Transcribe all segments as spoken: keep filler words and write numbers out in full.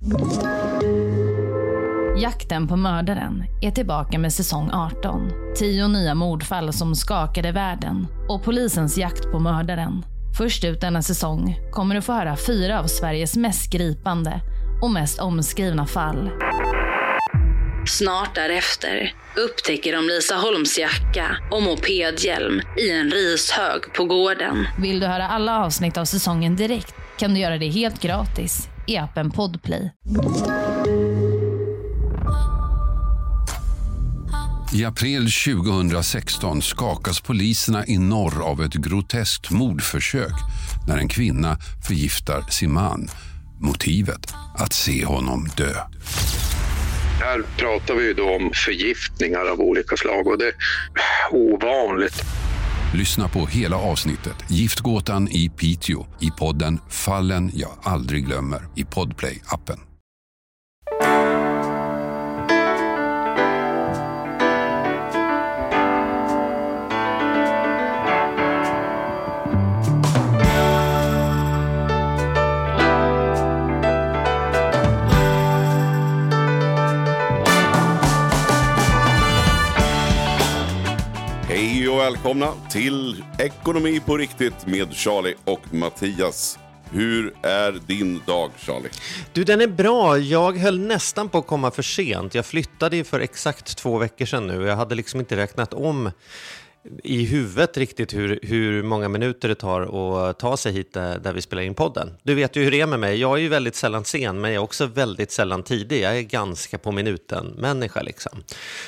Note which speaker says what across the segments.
Speaker 1: Jakten på mördaren är tillbaka med säsong arton. Tio nya mordfall som skakade världen och polisens jakt på mördaren. Först ut denna säsong kommer du få höra fyra av Sveriges mest gripande och mest omskrivna fall. Snart därefter upptäcker de Lisa Holms jacka och mopedhjälm i en rishög på gården. Vill du höra alla avsnitt av säsongen direkt kan du göra det helt gratis i appen Podplay.
Speaker 2: I april tjugohundrasexton skakas poliserna i norr av ett groteskt mordförsök när en kvinna förgiftar sin man. Motivet att se honom dö.
Speaker 3: Här pratar vi ju då om förgiftningar av olika slag och det är ovanligt.
Speaker 2: Lyssna på hela avsnittet Giftgåtan i Piteå i podden Fallen jag aldrig glömmer i Podplay-appen.
Speaker 4: Hej och välkomna till Ekonomi på riktigt med Charlie och Mattias. Hur är din dag, Charlie?
Speaker 5: Du, den är bra. Jag höll nästan på att komma för sent. Jag flyttade ju för exakt två veckor sedan nu. Jag hade liksom inte räknat om i huvudet riktigt hur, hur många minuter det tar att ta sig hit där, där vi spelar in podden. Du vet ju hur det är med mig. Jag är ju väldigt sällan sen, men jag är också väldigt sällan tidig. Jag är ganska på minuten människa liksom.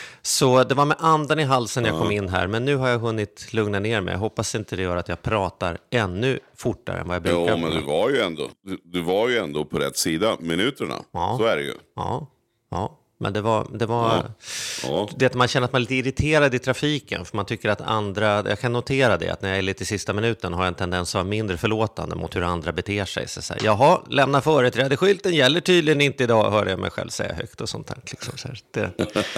Speaker 5: Så det var med andan i halsen jag kom in här. Men nu har jag hunnit lugna ner mig. Jag hoppas inte det gör att jag pratar ännu fortare än vad jag brukar.
Speaker 4: Ja, men du var ju ändå, du, du var ju ändå på rätt sida minuterna.
Speaker 5: Ja.
Speaker 4: Så är det ju.
Speaker 5: Ja, ja. Men det var, det var
Speaker 4: ja. Ja.
Speaker 5: det att man känner att man är lite irriterad i trafiken. För man tycker att andra, jag kan notera det, att när jag är lite i sista minuten har jag en tendens att vara mindre förlåtande mot hur andra beter sig. Så så här, jaha, lämna företrädeskylten gäller tydligen inte idag, hör jag mig själv säga högt och sånt här. Liksom, så här. Det.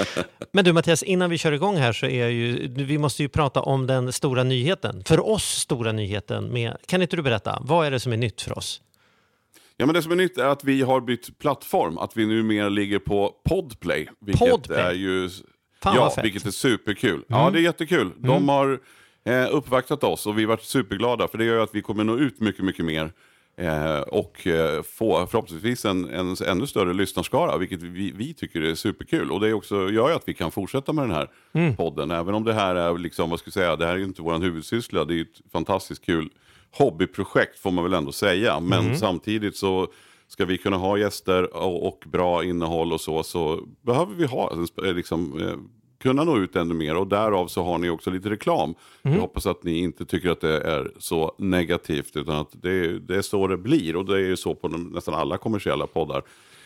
Speaker 5: Men du Mattias, innan vi kör igång här så är ju, vi måste ju prata om den stora nyheten. För oss stora nyheten med, kan inte du berätta, vad är det som är nytt för oss?
Speaker 4: Ja, men det som är nytt är att vi har bytt plattform. Att vi nu mer ligger på Podplay. Vilket
Speaker 5: Podplay?
Speaker 4: är ju...
Speaker 5: Fan,
Speaker 4: ja,
Speaker 5: vad fett.
Speaker 4: vilket är superkul.
Speaker 5: Mm.
Speaker 4: Ja, det är jättekul. De
Speaker 5: Mm.
Speaker 4: har eh, uppvaktat oss och vi har varit superglada. För det gör ju att vi kommer nå ut mycket, mycket mer. Eh, och eh, få förhoppningsvis en, en ännu större lyssnarskara. Vilket vi, vi tycker är superkul. Och det är också, gör ju att vi kan fortsätta med den här mm. podden. Även om det här är liksom, vad ska jag säga, det här är ju inte vår huvudsyssla. Det är ju ett fantastiskt kul hobbyprojekt får man väl ändå säga. Men mm. samtidigt så ska vi kunna ha gäster och, och bra innehåll och så. Så behöver vi ha liksom, eh, kunna nå ut ännu mer. Och därav så har ni också lite reklam. Mm. Jag hoppas att ni inte tycker att det är så negativt. Utan att det, det är så det blir. Och det är ju så på de, nästan alla kommersiella poddar.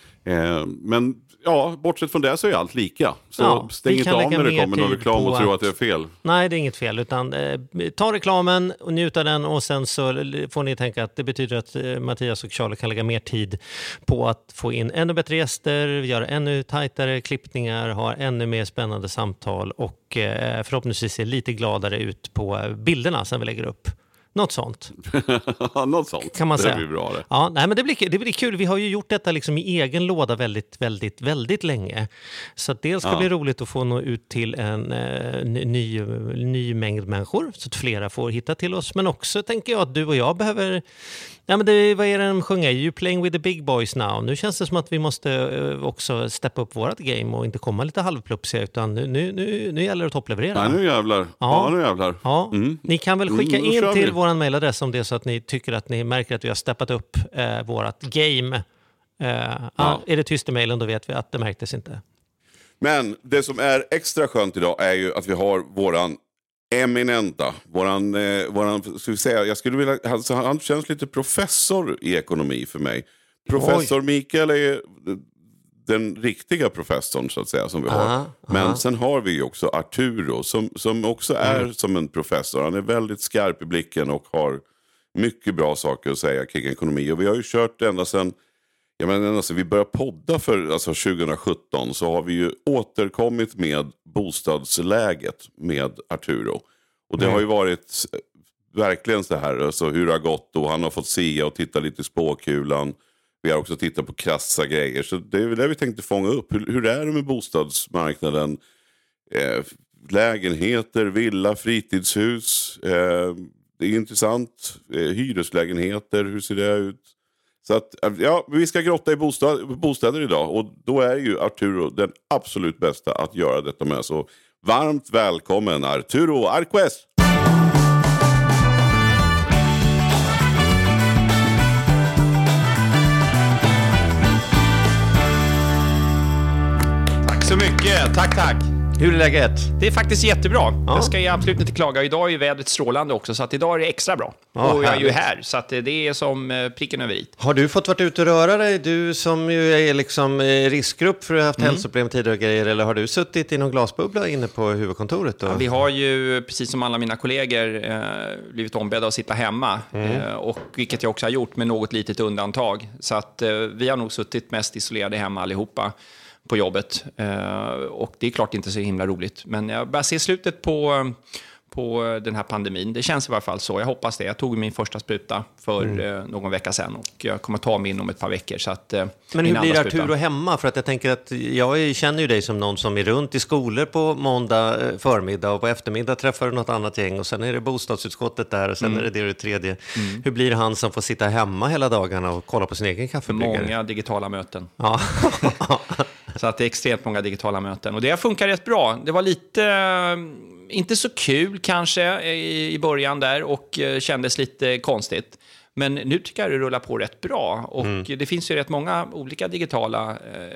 Speaker 4: Eh, men ja, bortsett från det så är allt lika. Så
Speaker 5: ja,
Speaker 4: stäng inte av när det kommer någon reklam och tro att... att det är fel.
Speaker 5: Nej, det är inget fel. Utan eh, ta reklamen och njuta den och sen så får ni tänka att det betyder att eh, Mattias och Charlie kan lägga mer tid på att få in ännu bättre gäster, göra ännu tajtare klippningar, ha ännu mer spännande samtal och eh, förhoppningsvis se lite gladare ut på bilderna som vi lägger upp. Något sånt.
Speaker 4: Något sånt.
Speaker 5: Kan man
Speaker 4: det
Speaker 5: säga.
Speaker 4: blir bra det.
Speaker 5: Ja, nej, men det blir, det blir kul. Vi har ju gjort detta liksom i egen låda väldigt, väldigt, väldigt länge. Så att dels ska det
Speaker 4: ja.
Speaker 5: bli roligt att få nå ut till en eh, ny, ny mängd människor. Så att flera får hitta till oss. Men också tänker jag att du och jag behöver... Ja, men det, vad är det de sjunger? You playing with the big boys now. Nu känns det som att vi måste eh, också steppa upp vårat game och inte komma lite halvplupsiga. Utan nu, nu, nu, nu gäller det att toppleverera.
Speaker 4: Nej, nu jävlar. Ja, ja nu jävlar.
Speaker 5: Ja. Mm. Ni kan väl skicka
Speaker 4: mm,
Speaker 5: in till vår mailadress om det är så att ni tycker att ni märker att vi har steppat upp eh, vårat game. Eh, ja. ah, är det tyst i mailen då vet vi att det märktes inte.
Speaker 4: Men det som är extra skönt idag är ju att vi har våran eminenta, våran, eh, våran ska vi säga, jag skulle vilja, alltså, han känns lite professor i ekonomi för mig. Professor Oj. Mikael är den riktiga professorn så att säga som vi har. Aha, Men aha. sen har vi ju också Arturo som, som också är mm. som en professor. Han är väldigt skarp i blicken och har mycket bra saker att säga kring ekonomi. Och vi har ju kört ända sedan, jag menar, alltså, vi började podda för alltså, tjugosjutton så har vi ju återkommit med bostadsläget med Arturo. Och det mm. har ju varit verkligen så här, alltså, hur det har gått och han har fått se och titta lite i spåkulan. Vi har också tittat på krassa grejer. Så det är väl det vi tänkte fånga upp. Hur, hur är det med bostadsmarknaden? Eh, lägenheter, villa, fritidshus. Eh, det är intressant. Eh, hyreslägenheter, hur ser det ut? Så att, ja, vi ska grotta i bostad, bostäder idag. Och då är ju Arturo den absolut bästa att göra detta med. Så varmt välkommen Arturo Arquez!
Speaker 6: Tack så mycket, tack tack.
Speaker 5: Hur är läget?
Speaker 6: Det är faktiskt jättebra.
Speaker 5: Ja.
Speaker 6: Jag ska ju absolut inte klaga. Idag är ju vädret strålande också, så att idag är det extra bra.
Speaker 5: Ja,
Speaker 6: och jag är ju
Speaker 5: härligt.
Speaker 6: här, så att det är som pricken över i.
Speaker 5: Har du fått varit ute och röra dig? Du som ju är liksom riskgrupp för att ha haft mm. hälsoproblem tidigare och grejer. Eller har du suttit i någon glasbubbla inne på huvudkontoret? Och...
Speaker 6: Ja, vi har ju, precis som alla mina kollegor, eh, blivit ombedda att sitta hemma. Mm. Eh, och vilket jag också har gjort med något litet undantag. Så att eh, vi har nog suttit mest isolerade hemma allihopa på jobbet. Uh, och det är klart inte så himla roligt. Men jag börjar se slutet på, på den här pandemin. Det känns i varje fall så. Jag hoppas det. Jag tog min första spruta för mm. uh, någon vecka sedan. Och jag kommer ta min om ett par veckor. Så att, uh,
Speaker 5: Men hur blir Arturo hemma? För att jag tänker att jag känner ju dig som någon som är runt i skolor på måndag förmiddag. Och på eftermiddag träffar du något annat gäng. Och sen är det bostadsutskottet där. Och sen mm. är det det och det tredje. Mm. Hur blir han som får sitta hemma hela dagarna och kolla på sin egen kaffebryggare?
Speaker 6: Många digitala möten.
Speaker 5: Ja.
Speaker 6: Så att det är extremt många digitala möten. Och det funkar rätt bra. Det var lite, inte så kul kanske i början där och kändes lite konstigt. Men nu tycker jag det rullar på rätt bra. Och mm. det finns ju rätt många olika digitala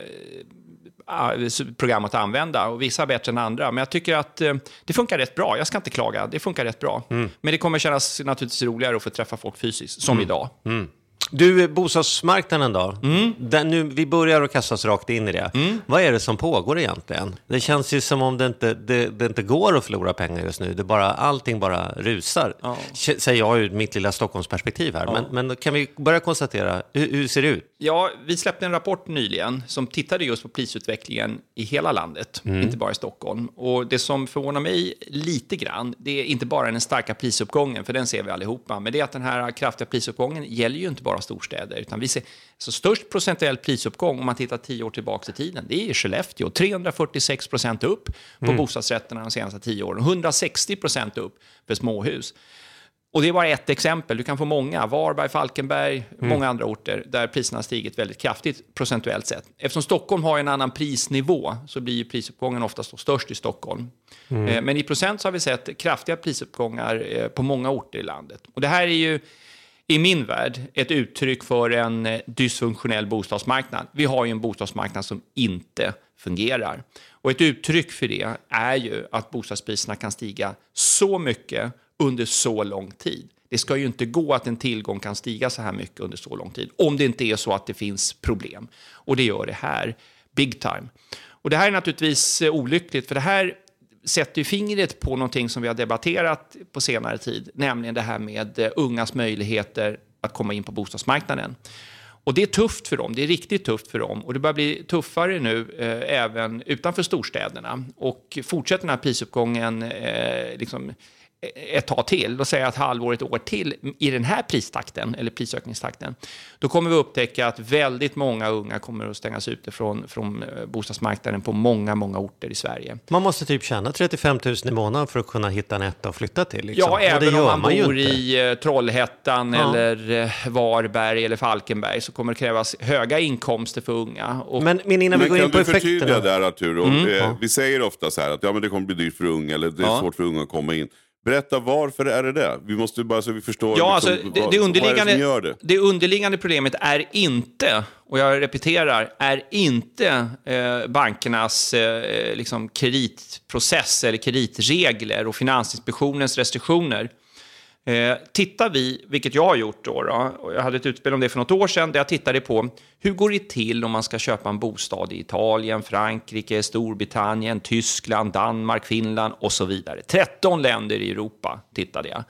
Speaker 6: eh, program att använda. Och vissa bättre än andra. Men jag tycker att eh, det funkar rätt bra. Jag ska inte klaga. Det funkar rätt bra. Mm. Men det kommer kännas naturligtvis roligare att få träffa folk fysiskt. Som mm. idag.
Speaker 5: Mm. Du, bostadsmarknaden då? Mm. Den, nu, vi börjar att kastas rakt in i det. Mm. Vad är det som pågår egentligen? Det känns ju som om det inte, det, det inte går att förlora pengar just nu. Det bara, allting bara rusar. Ja. Säger jag ur mitt lilla Stockholmsperspektiv här. Ja. Men, men kan vi börja konstatera, hur, hur ser det ut?
Speaker 6: Ja, vi släppte en rapport nyligen som tittade just på prisutvecklingen i hela landet. Mm. Inte bara i Stockholm. Och det som förvånar mig lite grann, det är inte bara den starka prisuppgången, för den ser vi allihopa. Men det är att den här kraftiga prisuppgången gäller ju inte bara storstäder, utan vi ser så störst procentuell prisuppgång om man tittar tio år tillbaka i tiden. Det är i Skellefteå, trehundrafyrtiosex procent upp på mm. bostadsrätterna de senaste tio åren, hundrasextio procent upp för småhus. Och det är bara ett exempel, du kan få många, Varberg, Falkenberg, mm. många andra orter där priserna har stigit väldigt kraftigt procentuellt sett. Eftersom Stockholm har en annan prisnivå så blir ju prisuppgången oftast störst i Stockholm. Mm. Men i procent så har vi sett kraftiga prisuppgångar på många orter i landet. Och det här är ju i min värld ett uttryck för en dysfunktionell bostadsmarknad. Vi har ju en bostadsmarknad som inte fungerar. Och ett uttryck för det är ju att bostadspriserna kan stiga så mycket under så lång tid. Det ska ju inte gå att en tillgång kan stiga så här mycket under så lång tid. Om det inte är så att det finns problem. Och det gör det här big time. Och det här är naturligtvis olyckligt, för det här sätter ju fingret på någonting som vi har debatterat på senare tid, nämligen det här med ungas möjligheter att komma in på bostadsmarknaden. Och det är tufft för dem, det är riktigt tufft för dem. Och det börjar bli tuffare nu eh, även utanför storstäderna. Och fortsätter den här prisuppgången eh, liksom ett tag till, då säger jag ett halvår, ett år till i den här pristakten eller prisökningstakten, då kommer vi upptäcka att väldigt många unga kommer att stängas ute från, från bostadsmarknaden på många, många orter i Sverige.
Speaker 5: Man måste typ tjäna trettiofem tusen i månaden för att kunna hitta en etta och flytta till. Liksom.
Speaker 6: Ja, även om man, man bor
Speaker 5: inte.
Speaker 6: i Trollhättan ja. eller Varberg eller Falkenberg, så kommer det krävas höga inkomster för unga. Och...
Speaker 5: Men, men innan vi går in på effekterna.
Speaker 4: Kan du förtydliga där, Arturo? Mm. Ja. Vi säger ofta så här att ja, men det kommer bli dyrt för unga, eller det är ja. svårt för unga att komma in. Berätta, varför är det det? Vi måste bara så vi förstår
Speaker 6: ja,
Speaker 4: liksom,
Speaker 6: alltså, det,
Speaker 4: vad,
Speaker 6: det, underliggande,
Speaker 4: vad är det som gör det?
Speaker 6: Det underliggande problemet är inte, och jag repeterar, är inte eh, bankernas eh, liksom kreditprocess eller kreditregler och Finansinspektionens restriktioner. Eh, tittar vi, vilket jag har gjort då, då, och jag hade ett utspel om det för något år sedan, där jag tittade på hur går det till om man ska köpa en bostad i Italien, Frankrike, Storbritannien, Tyskland, Danmark, Finland och så vidare. tretton länder i Europa tittade jag.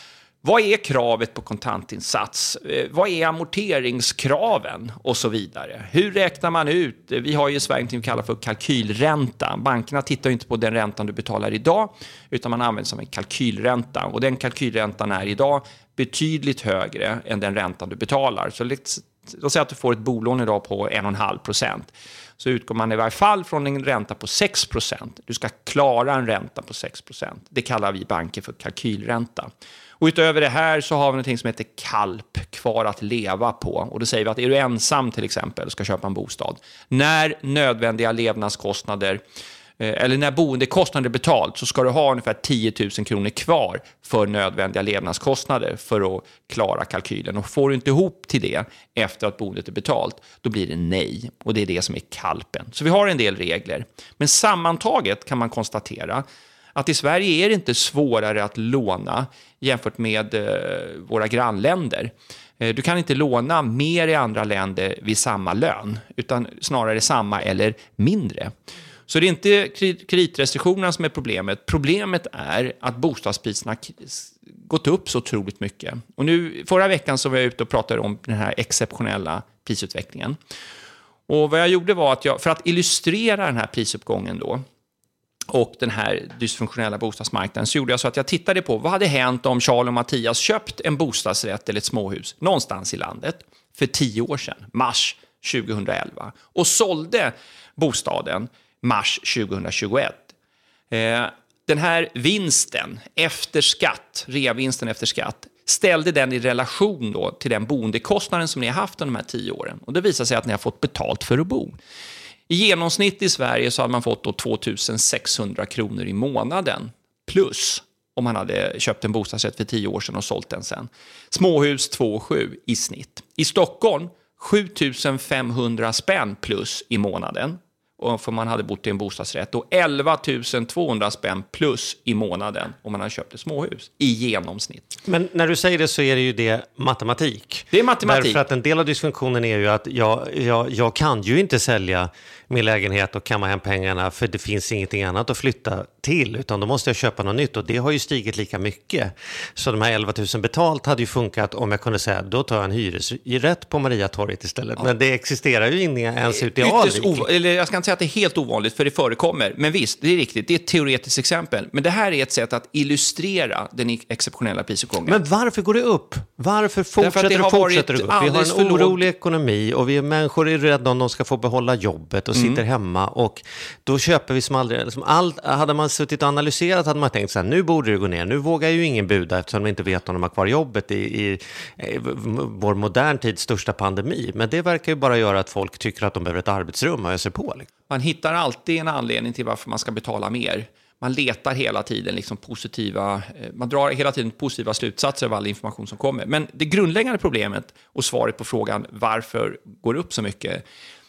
Speaker 6: Vad är kravet på kontantinsats? Eh, vad är amorteringskraven? Och så vidare. Hur räknar man ut? Vi har ju i Sverige något vi kallar för kalkylränta. Bankerna tittar inte på den räntan du betalar idag, utan man använder som en kalkylränta. Och den kalkylräntan är idag betydligt högre än den räntan du betalar. Så Låt säga att du får ett bolån idag på en komma fem procent. Så utgår man i varje fall från en ränta på sex procent. Du ska klara en ränta på sex procent. Det kallar vi banker för kalkylränta. Och utöver det här så har vi något som heter KALP, kvar att leva på. Och då säger vi att är du ensam till exempel och ska köpa en bostad, när nödvändiga levnadskostnader eller när boendekostnader är betalt, så ska du ha ungefär tio tusen kronor kvar för nödvändiga levnadskostnader för att klara kalkylen. Och får du inte ihop till det efter att boendet är betalt, då blir det nej. Och det är det som är kalpen. Så vi har en del regler. Men sammantaget kan man konstatera att i Sverige är det inte svårare att låna jämfört med eh, våra grannländer. Eh, du kan inte låna mer i andra länder vid samma lön, utan snarare samma eller mindre. Så det är inte kreditrestriktionerna som är problemet. Problemet är att bostadspriserna gått upp så otroligt mycket. Och nu, förra veckan så var jag ute och pratade om den här exceptionella prisutvecklingen. Och vad jag gjorde var att jag, för att illustrera den här prisuppgången då, och den här dysfunktionella bostadsmarknaden, så gjorde jag så att jag tittade på vad hade hänt om Charles och Mattias köpt en bostadsrätt eller ett småhus någonstans i landet för tio år sedan, mars tjugohundraelva, och sålde bostaden mars tjugohundratjugoett. Eh, den här vinsten efter skatt, reavinsten efter skatt, ställde den i relation då till den boendekostnaden som ni har haft under de här tio åren. Och det visar sig att ni har fått betalt för att bo. I genomsnitt i Sverige så hade man fått då tvåtusensexhundra kronor i månaden plus om man hade köpt en bostadsrätt för tio år sedan och sålt den sen. Småhus två komma sju i snitt. I Stockholm sjutusenfemhundra spänn plus i månaden. Och för man hade bott i en bostadsrätt, och elva tusen tvåhundra spänn plus i månaden om man hade köpt ett småhus i genomsnitt.
Speaker 5: Men när du säger det så är det ju det matematik.
Speaker 6: Det är matematik.
Speaker 5: Därför att en del av dysfunktionen är ju att jag, jag, jag kan ju inte sälja min lägenhet och kamma hem pengarna, för det finns ingenting annat att flytta till, utan då måste jag köpa något nytt, och det har ju stigit lika mycket. Så de här elva tusen betalt hade ju funkat om jag kunde säga, då tar jag en hyresrätt på Mariatorget istället. Ja. Men det existerar ju inte ens ute i Alvik.
Speaker 6: Ov- eller jag ska inte säga att det är helt ovanligt, för det förekommer. Men visst, det är riktigt. Det är ett teoretiskt exempel. Men det här är ett sätt att illustrera den exceptionella prisuppgången.
Speaker 5: Men varför går det upp? Varför fortsätter det, det fortsätter det upp? Vi har en orolig låg... ekonomi, och vi är människor är rädda om de ska få behålla jobbet och mm. sitter hemma, och då köper vi som aldrig. Liksom allt, hade man suttit och analyserat hade man tänkt så här, nu borde det gå ner. Nu vågar ju ingen buda eftersom de inte vet om de har kvar jobbet i, i, i vår modern tids största pandemi. Men det verkar ju bara göra att folk tycker att de behöver ett arbetsrum och öser på. Liksom.
Speaker 6: Man hittar alltid en anledning till varför man ska betala mer. Man letar hela tiden liksom positiva, man drar hela tiden positiva slutsatser av all information som kommer. Men det grundläggande problemet och svaret på frågan varför går det upp så mycket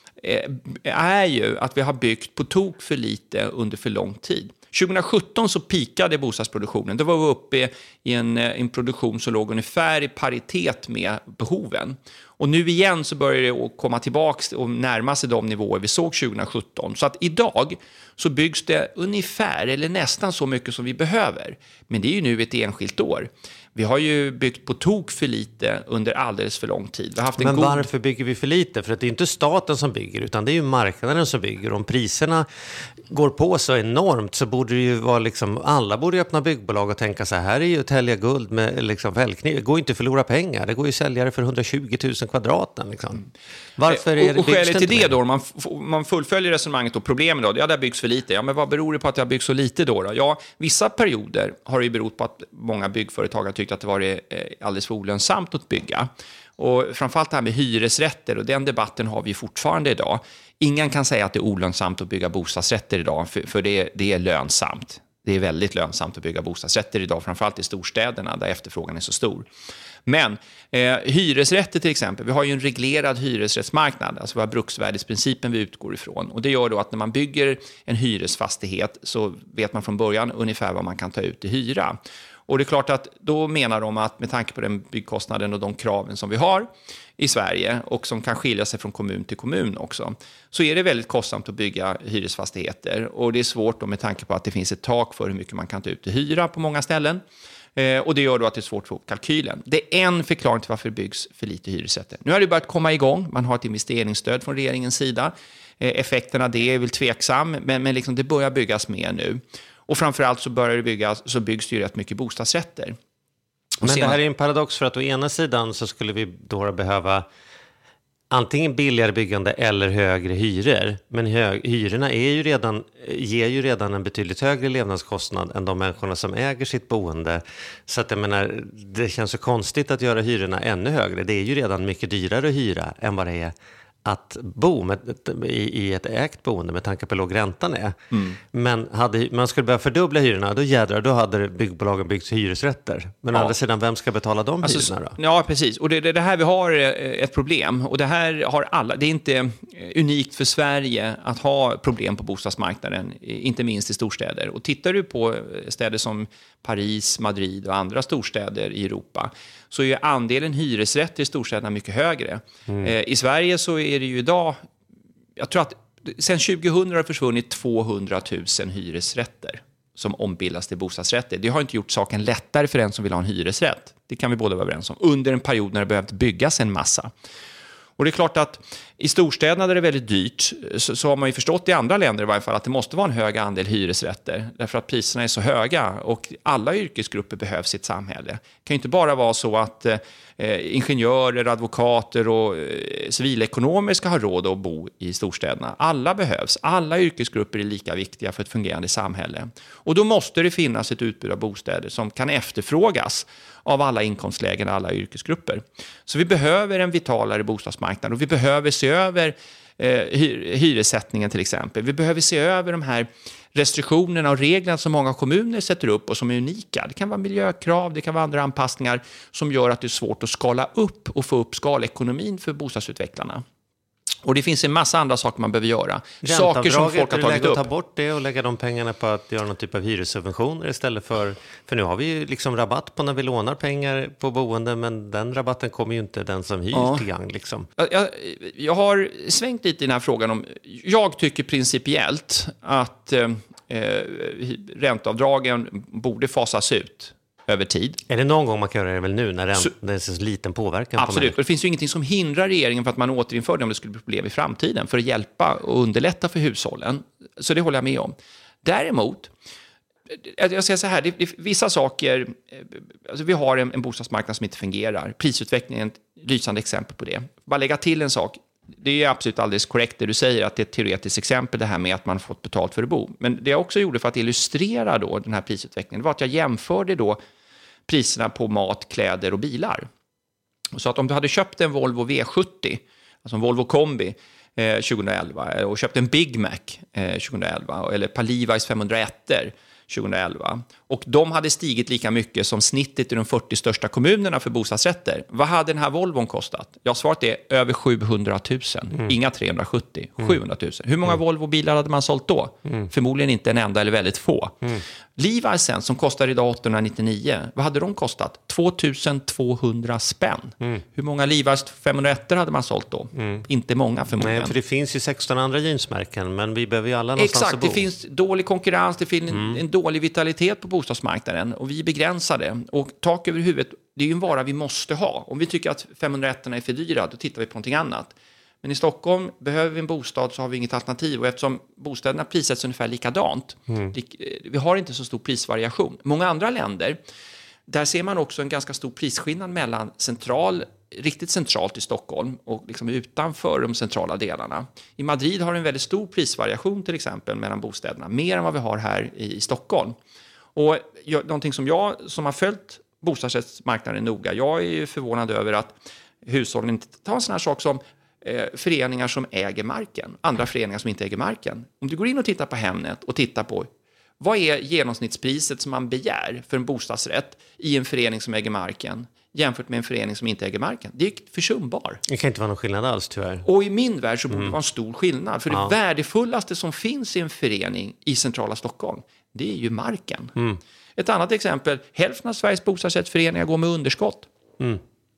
Speaker 6: är ju att vi har byggt på tok för lite under för lång tid. tjugohundrasjutton så pikade bostadsproduktionen. Då var vi uppe i en, en produktion som låg ungefär i paritet med behoven. Och nu igen så börjar det att komma tillbaka och närma sig de nivåer vi såg tjugohundrasjutton. Så att idag så byggs det ungefär eller nästan så mycket som vi behöver. Men det är ju nu ett enskilt år. Vi har ju byggt på tok för lite under alldeles för lång tid. Vi har haft en
Speaker 5: Men
Speaker 6: god...
Speaker 5: varför bygger vi för lite? För att det är inte staten som bygger, utan det är ju marknaden som bygger. Om priserna går på så enormt så borde det ju vara liksom, alla borde öppna byggbolag och tänka så här, här är ju ett Tälja Guld med liksom fällkniv. Det går inte att förlora pengar. Det går ju att sälja det för hundratjugo tusen kvadraten. Liksom. Varför är det,
Speaker 6: och skälet till det
Speaker 5: med?
Speaker 6: då, man, man fullföljer resonemanget och problemet då, ja, det byggs för lite. Ja, men vad beror det på att det har byggts så lite då, då? Ja, vissa perioder har det ju berott på att många byggföretag har tyckt att det var alldeles för olönsamt att bygga. Och framförallt det här med hyresrätter, och den debatten har vi fortfarande idag. Ingen kan säga att det är olönsamt att bygga bostadsrätter idag, för, för det, det är lönsamt. Det är väldigt lönsamt att bygga bostadsrätter idag, framförallt i storstäderna där efterfrågan är så stor. Men eh, hyresrätter till exempel, vi har ju en reglerad hyresrättsmarknad, alltså vi har bruksvärdesprincipen vi utgår ifrån. Och det gör då att när man bygger en hyresfastighet så vet man från början ungefär vad man kan ta ut i hyra. Och det är klart att då menar de att med tanke på den byggkostnaden och de kraven som vi har i Sverige och som kan skilja sig från kommun till kommun också, så är det väldigt kostsamt att bygga hyresfastigheter. Och det är svårt då med tanke på att det finns ett tak för hur mycket man kan ta ut i hyra på många ställen. Eh, och det gör då att det är svårt att få kalkylen. Det är en förklaring till varför det byggs för lite hyresrätter. Nu har det börjat komma igång. Man har ett investeringsstöd från regeringens sida. Eh, effekterna det är väl tveksam, men, men liksom det börjar byggas mer nu. Och framförallt så börjar det byggas, så byggs det ju rätt mycket bostadsrätter.
Speaker 5: Men det här är en paradox, för att å ena sidan så skulle vi då behöva antingen billigare byggande eller högre hyror. Men hö- hyrorna är ju redan, ger ju redan en betydligt högre levnadskostnad än de människorna som äger sitt boende. Så att jag menar, det känns så konstigt att göra hyrorna ännu högre. Det är ju redan mycket dyrare att hyra än vad det är att bo med, i, i ett ägt boende med tanke på låg räntan är. Mm. Men hade man skulle börja fördubbla hyrorna, då jädrar, då hade byggbolagen byggt hyresrätter. Men å
Speaker 6: ja.
Speaker 5: andra sidan, vem ska betala de
Speaker 6: alltså,
Speaker 5: hyrorna då?
Speaker 6: Ja, precis. Och det, det, det här vi har ett problem. Och det här har alla. Det är inte unikt för Sverige att ha problem på bostadsmarknaden, inte minst i storstäder. Och tittar du på städer som Paris, Madrid och andra storstäder i Europa, så är andelen hyresrätter i storstäderna mycket högre. Mm. Eh, I Sverige så är det ju idag, jag tror att sedan tjugohundra har försvunnit tvåhundratusen hyresrätter som ombildas till bostadsrätter. Det har inte gjort saken lättare för den som vill ha en hyresrätt. Det kan vi båda vara överens om. Under en period när det behövt byggas en massa. Och det är klart att i storstäderna där det är väldigt dyrt så, så har man ju förstått i andra länder i varje fall att det måste vara en hög andel hyresrätter därför att priserna är så höga och alla yrkesgrupper behövs i ett samhälle. Det kan ju inte bara vara så att eh, ingenjörer, advokater och eh, civilekonomer ska ha råd att bo i storstäderna. Alla behövs. Alla yrkesgrupper är lika viktiga för ett fungerande samhälle. Och då måste det finnas ett utbud av bostäder som kan efterfrågas av alla inkomstlägen och alla yrkesgrupper. Så vi behöver en vitalare bostadsmarknad och vi behöver se över eh, hy- hyressättningen till exempel. Vi behöver se över de här restriktionerna och reglerna som många kommuner sätter upp och som är unika. Det kan vara miljökrav, det kan vara andra anpassningar som gör att det är svårt att skala upp och få upp skalekonomin för bostadsutvecklarna. Och det finns en massa andra saker man behöver göra. Saker som folk har tagit upp.
Speaker 5: Ta bort det och lägga de pengarna på att göra någon typ av hyressubventioner istället för... För nu har vi ju liksom rabatt på när vi lånar pengar på boende, men den rabatten kommer ju inte den som hyr ja. till gang. Liksom.
Speaker 6: Jag, jag har svängt lite i den här frågan om... Jag tycker principiellt att eh, ränteavdragen borde fasas ut över tid.
Speaker 5: Är det någon gång man kan göra det väl nu när så, det är så liten påverkan?
Speaker 6: Absolut,
Speaker 5: på
Speaker 6: och det finns ju ingenting som hindrar regeringen för att man återinför det om det skulle bli problem i framtiden för att hjälpa och underlätta för hushållen. Så det håller jag med om. Däremot, jag ska säga så här, det, det, vissa saker, alltså vi har en, en bostadsmarknad som inte fungerar. Prisutvecklingen är ett lysande exempel på det. Bara lägga till en sak. Det är absolut alldeles korrekt det du säger att det är ett teoretiskt exempel det här med att man fått betalt för att bo. Men det jag också gjorde för att illustrera då den här prisutvecklingen var att jag jämförde då priserna på mat, kläder och bilar. Så att om du hade köpt en Volvo V sjuttio, alltså en Volvo kombi eh, tjugoelva och köpt en Big Mac eh, tjugoelva eller par Levi's femhundraett tjugoelva och de hade stigit lika mycket som snittet i de fyrtio största kommunerna för bostadsrätter. Vad hade den här Volvon kostat? Jag svarat är över sjuhundratusen. Mm. Inga trehundrasjuttio. Mm. sjuhundratusen. Hur många mm. Volvo-bilar hade man sålt då? Mm. Förmodligen inte en enda eller väldigt få. Mm. Levi's som kostar idag åttahundranittionio. Vad hade de kostat? tvåtusentvåhundra spänn. Mm. Hur många Levi's femhundraett hade man sålt då? Mm. Inte många förmodligen.
Speaker 5: Nej, för det finns ju sexton andra jeansmärken, men vi behöver ju alla någonstans
Speaker 6: Exakt,
Speaker 5: att bo.
Speaker 6: Det finns dålig konkurrens, det finns mm. en, en dålig vitalitet på bostadsmarknaden och vi är begränsade. Och tak över huvudet, det är ju en vara vi måste ha. Om vi tycker att femhundraett är för dyra, då tittar vi på någonting annat. Men i Stockholm behöver vi en bostad så har vi inget alternativ. Och eftersom bostäderna prissätts ungefär likadant, mm. vi har inte så stor prisvariation. Många andra länder, där ser man också en ganska stor prisskillnad mellan central, riktigt centralt i Stockholm och liksom utanför de centrala delarna. I Madrid har en väldigt stor prisvariation till exempel mellan bostäderna, mer än vad vi har här i Stockholm. Och jag, någonting som jag som har följt bostadsrättsmarknaden noga, jag är förvånad över att hushållen inte tar en sån här sak som eh, föreningar som äger marken, andra föreningar som inte äger marken. Om du går in och tittar på Hemnet och tittar på vad är genomsnittspriset som man begär för en bostadsrätt i en förening som äger marken jämfört med en förening som inte äger marken. Det är försumbar.
Speaker 5: Det kan inte vara någon skillnad alls tyvärr.
Speaker 6: Och i min värld så borde mm. det vara en stor skillnad. För
Speaker 5: ja.
Speaker 6: det värdefullaste som finns i en förening i centrala Stockholm, det är ju marken. Mm. Ett annat exempel, hälften av Sveriges bostadsrättsföreningar går med underskott. Mm.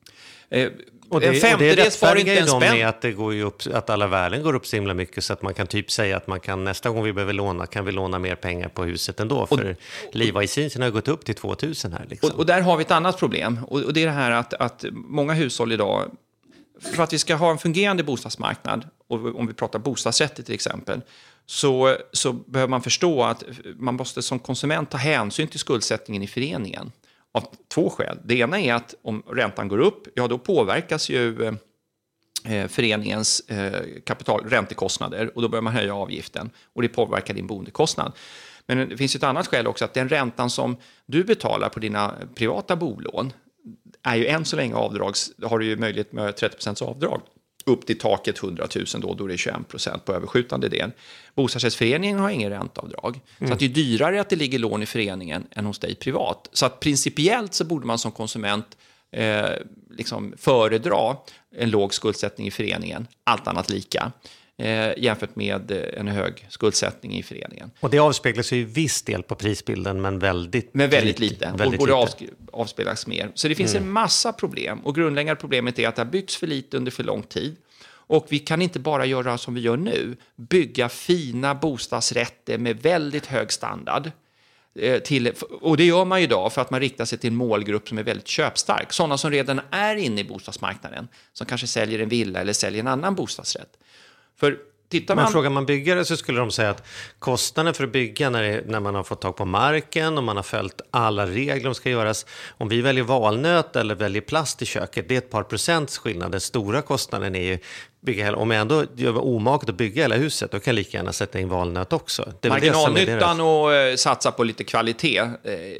Speaker 6: Eh,
Speaker 5: Och det,
Speaker 6: en femtedel sparar inte en spänn.
Speaker 5: Med att, det går ju upp, att alla värden går upp så himla mycket så att man kan typ säga att man kan, nästa gång vi behöver låna kan vi låna mer pengar på huset ändå. För Levi's har gått upp till tvåtusen här. Liksom.
Speaker 6: Och, och där har vi ett annat problem. Och, och det är det här att, att många hushåll idag, för att vi ska ha en fungerande bostadsmarknad, och om vi pratar bostadsrätter till exempel, så, så behöver man förstå att man måste som konsument ta hänsyn till skuldsättningen i föreningen. Av två skäl. Det ena är att om räntan går upp, ja då påverkas ju eh, föreningens eh, kapital, räntekostnader och då börjar man höja avgiften och det påverkar din boendekostnad. Men det finns ett annat skäl också att den räntan som du betalar på dina privata bolån är ju än så länge avdrags, har du ju möjlighet med trettio procent avdrag upp till taket hundra tusen då, då är det tjugoen procent på överskjutande del. Bostadsrättsföreningen har ingen ränteavdrag. Mm. Så att det är dyrare att det ligger lån i föreningen än hos dig privat. Så att principiellt så borde man som konsument eh, liksom föredra en låg skuldsättning i föreningen, allt annat lika. Eh, jämfört med en hög skuldsättning i föreningen.
Speaker 5: Och det avspeglar sig i viss del på prisbilden, men väldigt,
Speaker 6: men väldigt lite.
Speaker 5: Väldigt
Speaker 6: och borde
Speaker 5: lite.
Speaker 6: avspeglas mer. Så det finns mm. en massa problem. Och grundläggande problemet är att det har byggts för lite under för lång tid. Och vi kan inte bara göra som vi gör nu. Bygga fina bostadsrätter med väldigt hög standard. Eh, till, och det gör man ju idag för att man riktar sig till en målgrupp som är väldigt köpstark. Sådana som redan är inne i bostadsmarknaden. Som kanske säljer en villa eller säljer en annan bostadsrätt. För tittar man...
Speaker 5: Men frågar man byggare så skulle de säga att kostnaden för att bygga när, det, när man har fått tag på marken och man har följt alla regler som ska göras. Om vi väljer valnöt eller väljer plast i köket, det är ett par procents skillnad. Den stora kostnaden är ju bygga, om jag ändå gör omaket att bygga hela huset, då kan jag lika gärna sätta in valnöt också. Det
Speaker 6: marginalnyttan och eh, satsa på lite kvalitet eh,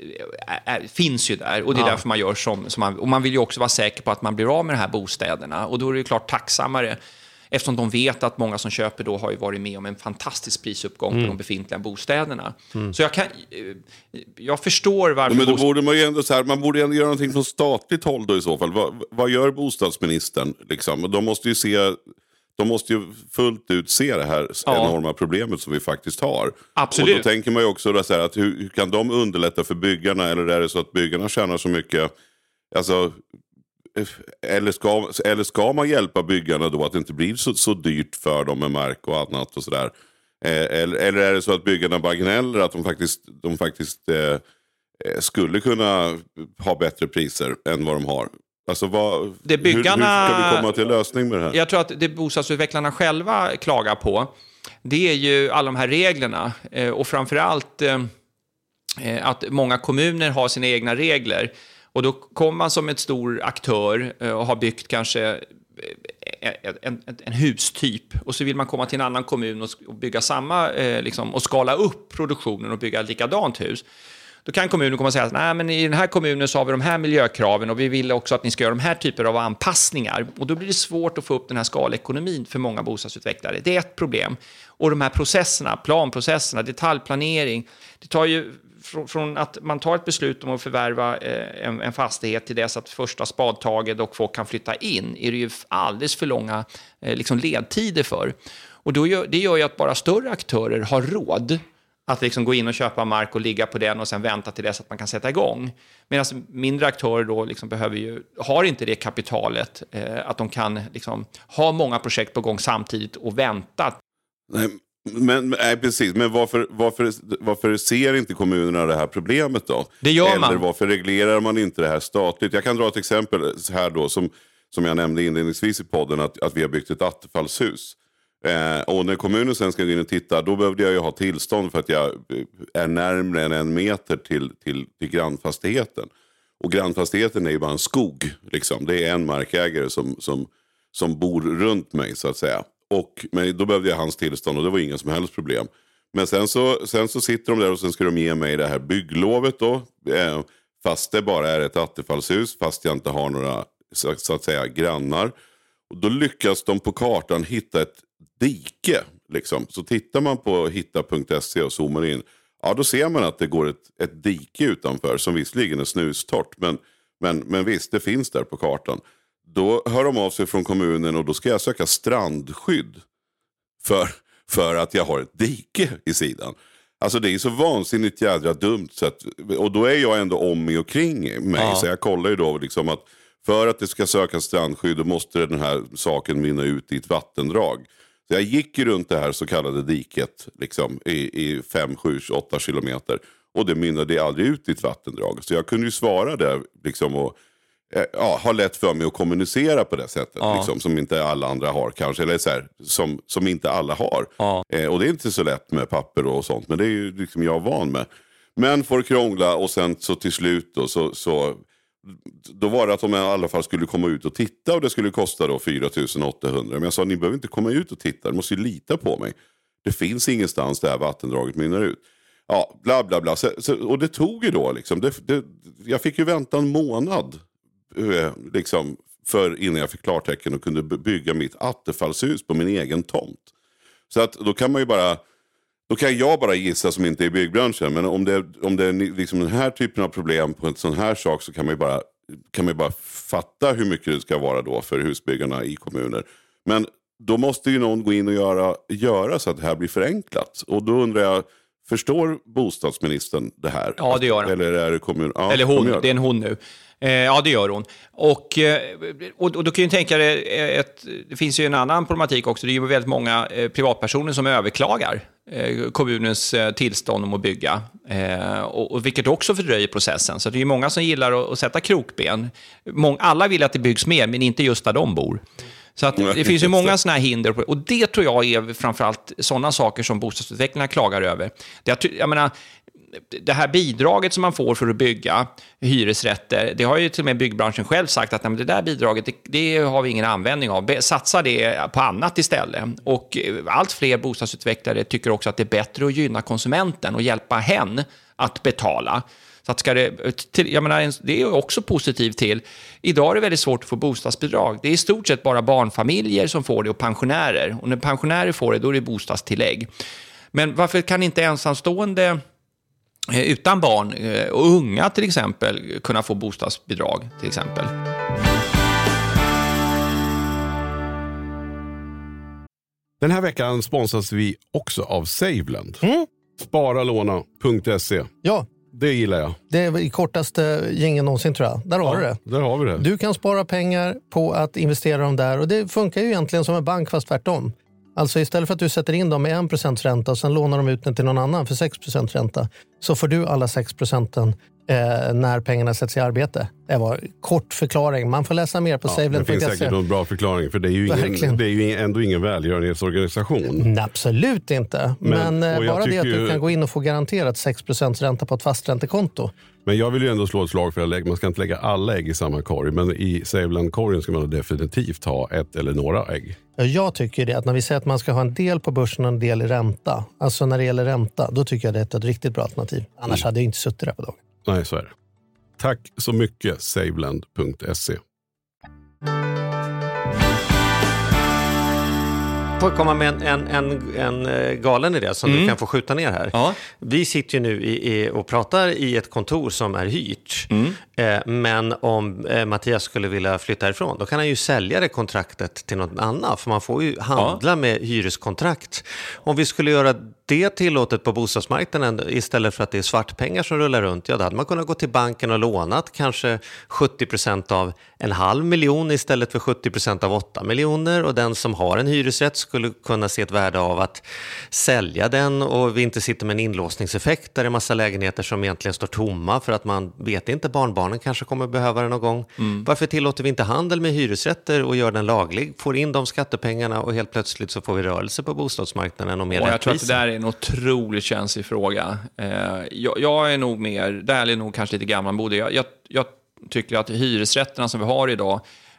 Speaker 6: är, finns ju där och det är ja. därför man gör som, som man, och man vill ju också vara säker på att man blir av med de här bostäderna och då är det ju klart tacksammare. Eftersom de vet att många som köper då har ju varit med om en fantastisk prisuppgång mm. på de befintliga bostäderna. Mm. Så jag kan, jag förstår varför...
Speaker 4: Men då borde man ju ändå så här, man borde ändå göra någonting från statligt håll då i så fall. Vad, vad gör bostadsministern liksom? De måste ju se, de måste ju fullt ut se det här ja. enorma problemet som vi faktiskt har.
Speaker 6: Absolut.
Speaker 4: Och då tänker man ju också då så här att hur, hur kan de underlätta för byggarna, eller är det så att byggarna tjänar så mycket, alltså... Eller ska, eller ska man hjälpa byggarna då att det inte blir så, så dyrt för dem med mark och annat och sådär? Eh, eller, eller är det så att byggarna bara gnäller att de faktiskt, de faktiskt eh, skulle kunna ha bättre priser än vad de har? Alltså vad,
Speaker 6: det byggarna,
Speaker 4: hur, hur ska vi komma till lösning med det här?
Speaker 6: Jag tror att det bostadsutvecklarna själva klagar på, det är ju alla de här reglerna eh, och framförallt eh, att många kommuner har sina egna regler. Och då kommer man som ett stor aktör och har byggt kanske en, en, en hustyp. Och så vill man komma till en annan kommun och bygga samma, liksom, och skala upp produktionen och bygga ett likadant hus. Då kan kommunen komma och säga att nej, men i den här kommunen så har vi de här miljökraven och vi vill också att ni ska göra de här typer av anpassningar. Och då blir det svårt att få upp den här skalekonomin för många bostadsutvecklare. Det är ett problem. Och de här processerna, planprocesserna, detaljplanering, det tar ju... Från att man tar ett beslut om att förvärva en, en fastighet till dess att första spadtaget och folk kan flytta in är det ju alldeles för långa liksom, ledtider för. Och då gör, det gör ju att bara större aktörer har råd att liksom gå in och köpa mark och ligga på den och sen vänta till dess att man kan sätta igång. Medan mindre aktörer då liksom behöver ju, har inte det kapitalet eh, att de kan liksom, ha många projekt på gång samtidigt och vänta.
Speaker 4: Nej. Men, nej, precis. Men varför, varför, varför ser inte kommunerna det här problemet då?
Speaker 6: Det gör man.
Speaker 4: Eller varför reglerar man inte det här statligt? Jag kan dra ett exempel här då som, som jag nämnde inledningsvis i podden att, att vi har byggt ett attefallshus. Eh, och när kommunen sen ska gå in och titta, då behövde jag ju ha tillstånd för att jag är närmare än en meter till, till, till grannfastigheten. Och grannfastigheten är ju bara en skog liksom. Det är en markägare som, som, som bor runt mig så att säga. Och, men då behövde jag hans tillstånd och det var inga som helst problem. Men sen så, sen så sitter de där och sen ska de ge mig det här bygglovet då. Eh, fast det bara är ett attefallshus, fast jag inte har några så, så att säga grannar. Och då lyckas de på kartan hitta ett dike. Liksom. Så tittar man på hitta punkt se och zoomar in. Ja, då ser man att det går ett, ett dike utanför som visserligen är snustort. Men, men, men visst, det finns där på kartan. Då hör de av sig från kommunen och då ska jag söka strandskydd för, för att jag har ett dike i sidan. Alltså det är så vansinnigt jädra dumt. Så att, och då är jag ändå om mig och kring mig. Ja. Så jag kollar ju då liksom att för att det ska sökas strandskydd då måste den här saken minna ut i ett vattendrag. Så jag gick runt det här så kallade diket liksom, i, i fem, sju, åtta kilometer. Och det mynnade aldrig ut i ett vattendrag. Så jag kunde ju svara där liksom och ja, har lätt för mig att kommunicera på det sättet. Ja. Liksom, som inte alla andra har kanske. Eller så här, som, som inte alla har. Ja. Eh, och det är inte så lätt med papper och sånt. Men det är ju liksom jag van med. Men får krångla och sen så till slut då, så, så då var det att de i alla fall skulle komma ut och titta och det skulle kosta då fyra tusen åttahundra. Men jag sa, ni behöver inte komma ut och titta, ni måste ju lita på mig. Det finns ingenstans där vattendraget mynnar ut. Ja, bla bla bla. Så, så, och det tog ju då liksom, det, det, jag fick ju vänta en månad liksom, för innan jag fick klartecken och kunde bygga mitt attefallshus på min egen tomt. Så att då kan man ju bara, då kan jag bara gissa som inte är i byggbranschen, men om det, om det är liksom den här typen av problem på en sån här sak så kan man ju bara, kan man ju bara fatta hur mycket det ska vara då för husbyggarna i kommuner. Men då måste ju någon gå in och göra, göra så att det här blir förenklat. Och då undrar jag, förstår bostadsministern det här?
Speaker 6: Ja, det gör hon.
Speaker 4: Eller är det kommun? Ja,
Speaker 6: Eller hon, det är en hon nu. Eh, ja, det gör hon. Och, och, och då kan ju tänka dig, ett, det finns ju en annan problematik också. Det är ju väldigt många eh, privatpersoner som överklagar eh, kommunens eh, tillstånd om att bygga. Eh, och, och vilket också fördröjer processen. Så det är ju många som gillar att, att sätta krokben. Mång, alla vill att det byggs mer, men inte just där de bor. Så att det finns ju många sådana här hinder. Och det tror jag är framförallt sådana saker som bostadsutvecklarna klagar över. Det, jag menar, det här bidraget som man får för att bygga hyresrätter, det har ju till och med byggbranschen själv sagt att nej, det där bidraget, det, det har vi ingen användning av. Satsa det på annat istället. Och allt fler bostadsutvecklare tycker också att det är bättre att gynna konsumenten och hjälpa hen att betala. Så att ska det, jag menar, det är också positivt till. Idag är det väldigt svårt att få bostadsbidrag. Det är i stort sett bara barnfamiljer som får det och pensionärer. Och när pensionärer får det, då är det bostadstillägg. Men varför kan inte ensamstående utan barn och unga till exempel kunna få bostadsbidrag till exempel?
Speaker 2: Den här veckan sponsras vi också av Saveland. Mm. Sparalåna punkt se.
Speaker 7: Ja.
Speaker 2: Det gillar jag.
Speaker 7: Det är i kortaste gängen någonsin tror jag. Där har
Speaker 2: ja,
Speaker 7: du det.
Speaker 2: Där har vi det.
Speaker 7: Du kan spara pengar på att investera dem där. Och det funkar ju egentligen som en bank fast tvärtom. Alltså istället för att du sätter in dem med en procent ränta och sen lånar de ut den till någon annan för sex procent ränta. Så får du alla sex procenten eh, när pengarna sätts i arbete. Det var en kort förklaring. Man får läsa mer på
Speaker 2: ja,
Speaker 7: Saveland punkt se.
Speaker 2: Det finns säkert någon bra förklaring för det är ju, ingen, det är ju ändå ingen välgörenhetsorganisation.
Speaker 7: Nej, absolut inte. Men, Men bara det att du kan gå in och få garanterat sex procent ränta på ett fasträntekonto.
Speaker 2: Men jag vill ju ändå slå ett slag för att man ska inte lägga alla ägg i samma korg. Men i Saveland-korgen ska man definitivt ha ett eller några ägg.
Speaker 7: Jag tycker det, att när vi säger att man ska ha en del på börsen och en del i ränta. Alltså när det gäller ränta, då tycker jag det är ett riktigt bra alternativ. Annars mm. hade jag inte suttit där på dagen.
Speaker 2: Nej, så är det. Tack så mycket, Saveland punkt se.
Speaker 5: Får jag komma med en, en, en, en galen idé som mm. du kan få skjuta ner här. Ja. Vi sitter ju nu i, i, och pratar i ett kontor som är hyrt. Mm. Eh, men om eh, Mattias skulle vilja flytta ifrån, då kan han ju sälja det kontraktet till något annat. För man får ju handla ja. med hyreskontrakt. Om vi skulle göra det tillåtet på bostadsmarknaden istället för att det är svartpengar som rullar runt, ja då hade man kunnat gå till banken och lånat kanske sjuttio procent av en halv miljon istället för sjuttio procent av åtta miljoner, och den som har en hyresrätt skulle kunna se ett värde av att sälja den, och vi inte sitter med en inlåsningseffekt där det är massa lägenheter som egentligen står tomma för att man vet inte, barnbarnen kanske kommer behöva det någon gång. Mm. Varför tillåter vi inte handel med hyresrätter och gör den laglig, får in de skattepengarna och helt plötsligt så får vi rörelse på bostadsmarknaden och mer rättvisa?
Speaker 6: Jag tror att det där är en otroligt känslig fråga. Jag, jag är nog mer, där är nog kanske lite gammalmodig. Jag, jag, jag tycker att hyresrätterna som vi har idag,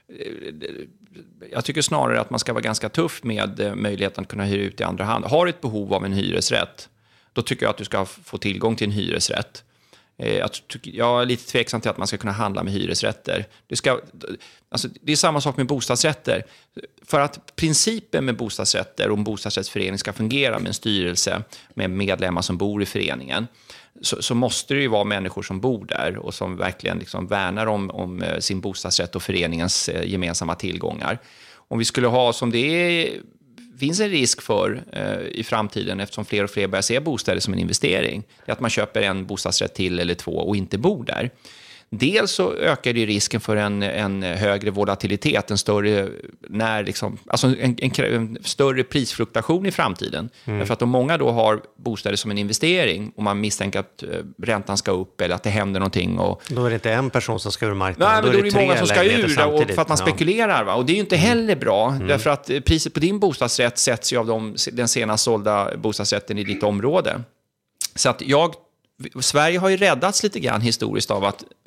Speaker 6: jag tycker snarare att man ska vara ganska tuff med möjligheten att kunna hyra ut i andra hand. Har du ett behov av en hyresrätt, då tycker jag att du ska få tillgång till en hyresrätt. Jag, tycker, jag är lite tveksam till att man ska kunna handla med hyresrätter. Det, ska, alltså, det är samma sak med bostadsrätter. För att principen med bostadsrätter och en bostadsrättsförening ska fungera med en styrelse med medlemmar som bor i föreningen, så, så måste det ju vara människor som bor där och som verkligen liksom värnar om, om sin bostadsrätt och föreningens gemensamma tillgångar. Om vi skulle ha som det är, finns en risk för eh, i framtiden, eftersom fler och fler börjar se bostäder som en investering, det är att man köper en bostadsrätt till eller två och inte bor där. Dels så ökar det risken för en, en högre volatilitet, en större, när liksom, alltså en, en, en större prisfluktuation i framtiden. Mm. Därför att om många då har bostäder som en investering och man misstänker att uh, räntan ska upp eller att det händer någonting. Och,
Speaker 5: då är det inte en person som ska ur marknaden.
Speaker 6: Nej, men då, då är det, det många som ska ur och för att man spekulerar. Va? Och det är ju inte heller bra, mm. därför att priset på din bostadsrätt sätts ju av de, den senast sålda bostadsrätten i ditt område. Så att jag, Sverige har ju räddats lite grann historiskt av att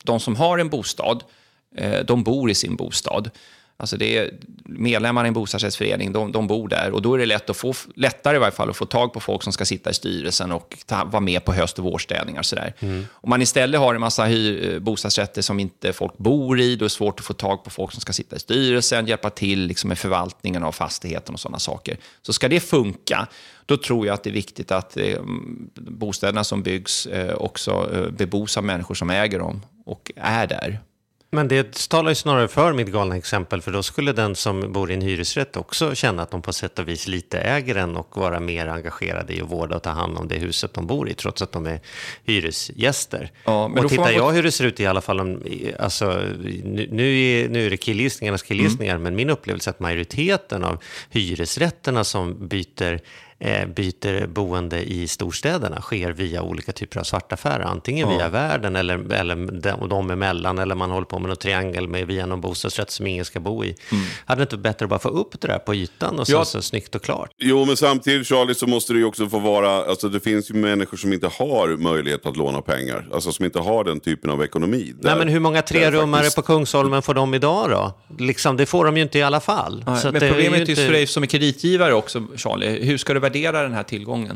Speaker 6: de som har en bostad, eh, de bor i sin bostad. Alltså det är medlemmar i en bostadsrättsförening, de, de bor där. Och då är det lätt att få, lättare i varje fall att få tag på folk som ska sitta i styrelsen och ta, vara med på höst- och vårstädningar. Sådär. Mm. Om man istället har en massa hyr, bostadsrätter som inte folk bor i, då är det svårt att få tag på folk som ska sitta i styrelsen, hjälpa till liksom med förvaltningen av fastigheten och sådana saker. Så ska det funka, då tror jag att det är viktigt att eh, bostäderna som byggs eh, också eh, bebos av människor som äger dem och är där.
Speaker 5: Men det talar ju snarare för mitt galna exempel, för då skulle den som bor i en hyresrätt också känna att de på sätt och vis lite äger den och vara mer engagerade i att vårda och ta hand om det huset de bor i, trots att de är hyresgäster. Ja, men och tittar jag hur det ser ut i alla fall, om, alltså, nu, nu, är, nu är det killgissningarnas killgissningar, mm. men min upplevelse är att majoriteten av hyresrätterna som byter byter boende i storstäderna sker via olika typer av svartaffärer, antingen ja. via värden eller, eller de, de emellan, eller man håller på med någon triangel med via någon bostadsrätt som ingen ska bo i. Mm. Hade det inte bättre att bara få upp det där på ytan och så, ja. så snyggt och klart?
Speaker 4: Jo, men samtidigt, Charlie, så måste det ju också få vara, alltså det finns ju människor som inte har möjlighet att låna pengar, alltså som inte har den typen av ekonomi.
Speaker 5: Där, Nej, men hur många trerummare faktiskt... på Kungsholmen får de idag då? Liksom, det får de ju inte i alla fall.
Speaker 6: Nej,
Speaker 5: så
Speaker 6: men
Speaker 5: det
Speaker 6: problemet är ju
Speaker 5: inte...
Speaker 6: för dig som är kreditgivare också, Charlie. Hur ska du värdera den här tillgången?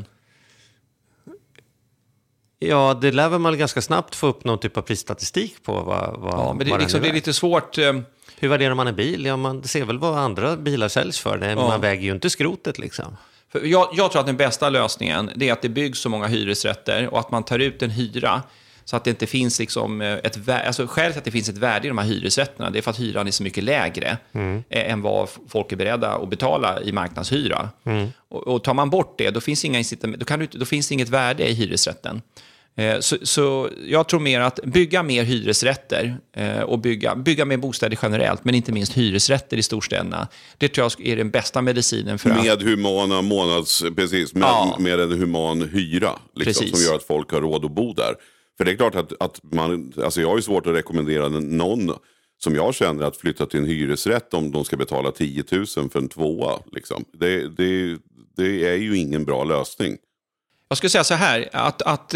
Speaker 5: Ja, det lär man ganska snabbt få upp någon typ av prisstatistik på. Vad, vad,
Speaker 6: ja, men det, vad liksom, det är lite svårt. Eh...
Speaker 5: Hur värderar man en bil? Ja, man ser väl vad andra bilar säljs för. Det, ja. Man väger ju inte skrotet liksom.
Speaker 6: För jag, jag tror att den bästa lösningen det är att det byggs så många hyresrätter och att man tar ut en hyra så att det inte finns liksom ett värde. Alltså skälet till att det finns ett värde i de här hyresrätterna, det är för att hyran är så mycket lägre mm. än vad folk är beredda att betala i marknadshyra. Mm. Och, och tar man bort det, då finns inga incitament, då, kan du, då finns inget värde i hyresrätten. Eh, så, så jag tror mer att bygga mer hyresrätter eh, och bygga, bygga mer bostäder generellt, men inte minst hyresrätter i storstäderna. Det tror jag är den bästa medicinen för
Speaker 4: med
Speaker 6: att...
Speaker 4: humana månads, precis, med, ja. med en human hyra liksom, som gör att folk har råd att bo där. För det är klart att, att man, alltså jag har ju svårt att rekommendera någon som jag känner att flytta till en hyresrätt om de ska betala tio tusen för en tvåa. Liksom. Det, det, det är ju ingen bra lösning.
Speaker 6: Jag skulle säga så här, att, att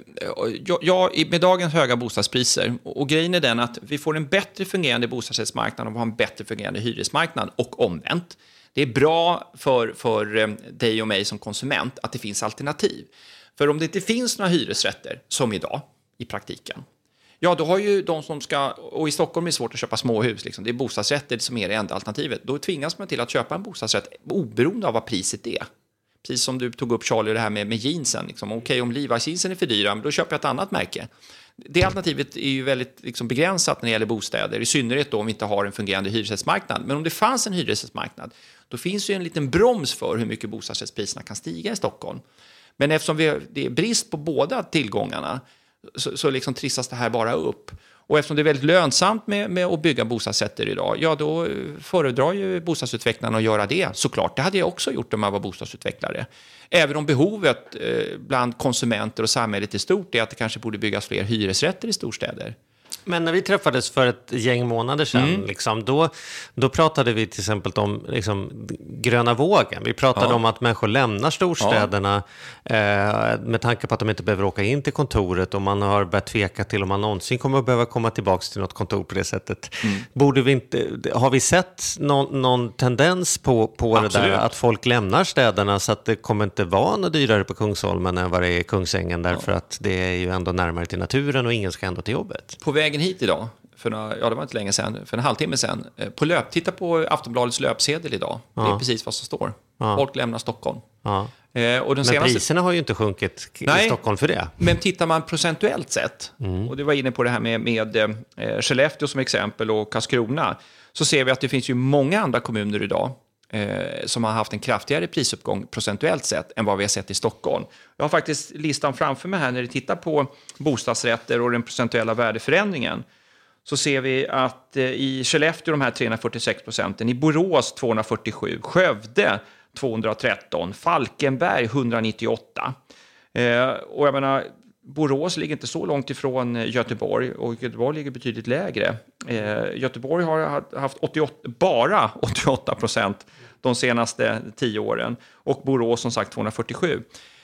Speaker 6: jag, jag, med dagens höga bostadspriser, och, och grejen är den att vi får en bättre fungerande bostadsrättsmarknad och vi har en bättre fungerande hyresmarknad och omvänt. Det är bra för, för dig och mig som konsument att det finns alternativ. För om det inte finns några hyresrätter, som idag, i praktiken, ja då har ju de som ska, och i Stockholm är det svårt att köpa småhus, liksom, det är bostadsrätter som är det enda alternativet, då tvingas man till att köpa en bostadsrätt oberoende av vad priset är. Precis som du tog upp, Charlie, det här med, med jeansen. Liksom. Okej, okay, om Levi's jeansen är för dyra, då köper jag ett annat märke. Det alternativet är ju väldigt liksom, begränsat när det gäller bostäder, i synnerhet då om vi inte har en fungerande hyresrättsmarknad. Men om det fanns en hyresrättsmarknad, då finns ju en liten broms för hur mycket bostadsrättspriserna kan stiga i Stockholm. Men eftersom vi har, det är brist på båda tillgångarna så, så liksom trissas det här bara upp. Och eftersom det är väldigt lönsamt med, med att bygga bostadsrätter idag, ja då föredrar ju bostadsutvecklarna att göra det. Såklart, det hade jag också gjort om jag var bostadsutvecklare. Även om behovet eh, bland konsumenter och samhället i stort är att det kanske borde byggas fler hyresrätter i storstäder.
Speaker 5: Men när vi träffades för ett gäng månader sedan,
Speaker 6: Mm.
Speaker 5: liksom, då, då pratade vi till exempel om liksom, gröna vågen. Vi pratade
Speaker 6: Ja.
Speaker 5: om att människor lämnar storstäderna eh, med tanke på att de inte behöver åka in till kontoret, och man har börjat tveka till om man någonsin kommer att behöva komma tillbaka till något kontor på det sättet. Mm. Borde vi inte, har vi sett någon, någon tendens på, på det där att folk lämnar städerna, så att det kommer inte vara något dyrare på Kungsholmen än vad det är i Kungsängen, därför ja. att det är ju ändå närmare till naturen och ingen ska ändå till jobbet.
Speaker 6: På vägen hit idag, för några, ja det var inte länge sedan, för en halvtimme sedan, på löp, titta på Aftonbladets löpsedel idag. Ja. Det är precis vad som står. Ja. Folk lämnar Stockholm. Ja.
Speaker 5: Eh, och men senaste... priserna har ju inte sjunkit i Nej, Stockholm för det.
Speaker 6: Men tittar man procentuellt sett, mm. och det var inne på det här med, med eh, Skellefteå som exempel och Karlskrona, så ser vi att det finns ju många andra kommuner idag eh, som har haft en kraftigare prisuppgång procentuellt sett än vad vi har sett i Stockholm. Jag har faktiskt listan framför mig här när vi tittar på bostadsrätter och den procentuella värdeförändringen. Så ser vi att eh, i Skellefteå de här trehundrafyrtiosex procenten, i Borås tvåhundrafyrtiosju, Skövde tvåhundratretton, Falkenberg etthundranittioåtta. Eh, och jag menar, Borås ligger inte så långt ifrån Göteborg, och Göteborg ligger betydligt lägre. Eh, Göteborg har haft åttioåtta, bara åttioåtta procent de senaste tio åren, och Borås som sagt tvåhundrafyrtiosju.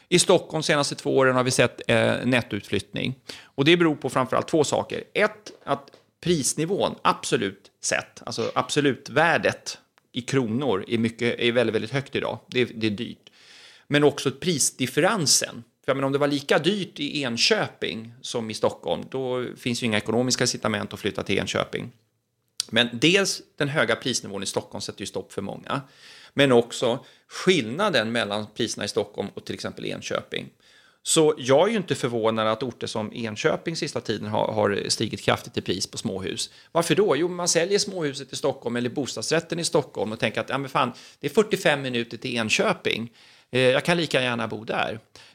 Speaker 6: I Stockholm senaste två åren har vi sett eh, nettoutflyttning. Och det beror på framförallt två saker. Ett, att prisnivån absolut sett, alltså absolut värdet i kronor är, mycket, är väldigt, väldigt högt idag. Det är, det är dyrt. Men också prisdifferensen. För men om det var lika dyrt i Enköping som i Stockholm, då finns ju inga ekonomiska incitament att flytta till Enköping. Men dels den höga prisnivån i Stockholm sätter ju stopp för många. Men också skillnaden mellan priserna i Stockholm och till exempel Enköping. Så jag är ju inte förvånad att orter som Enköping sista tiden har, har stigit kraftigt i pris på småhus. Varför då? Jo, man säljer småhuset i Stockholm eller bostadsrätten i Stockholm och tänker att ja, men fan, det är fyrtiofem minuter till Enköping. Eh, jag kan lika gärna bo där.